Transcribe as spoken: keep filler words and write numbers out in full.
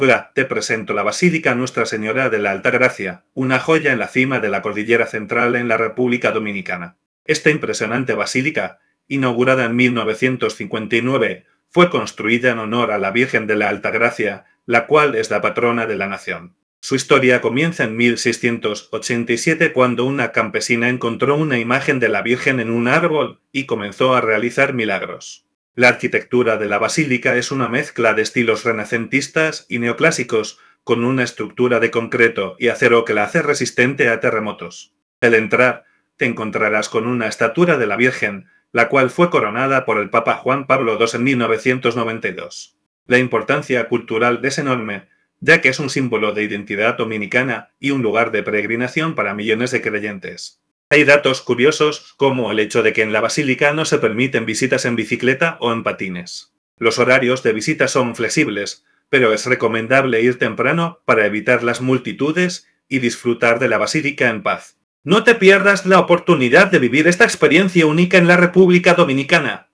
Hola, te presento la Basílica Nuestra Señora de la Altagracia, una joya en la cima de la Cordillera Central en la República Dominicana. Esta impresionante basílica, inaugurada en mil novecientos cincuenta y nueve, fue construida en honor a la Virgen de la Altagracia, la cual es la patrona de la nación. Su historia comienza en mil seiscientos ochenta y siete cuando una campesina encontró una imagen de la Virgen en un árbol y comenzó a realizar milagros. La arquitectura de la basílica es una mezcla de estilos renacentistas y neoclásicos, con una estructura de concreto y acero que la hace resistente a terremotos. Al entrar, te encontrarás con una estatua de la Virgen, la cual fue coronada por el Papa Juan Pablo segundo en mil novecientos noventa y dos. La importancia cultural es enorme, ya que es un símbolo de identidad dominicana y un lugar de peregrinación para millones de creyentes. Hay datos curiosos como el hecho de que en la basílica no se permiten visitas en bicicleta o en patines. Los horarios de visita son flexibles, pero es recomendable ir temprano para evitar las multitudes y disfrutar de la basílica en paz. No te pierdas la oportunidad de vivir esta experiencia única en la República Dominicana.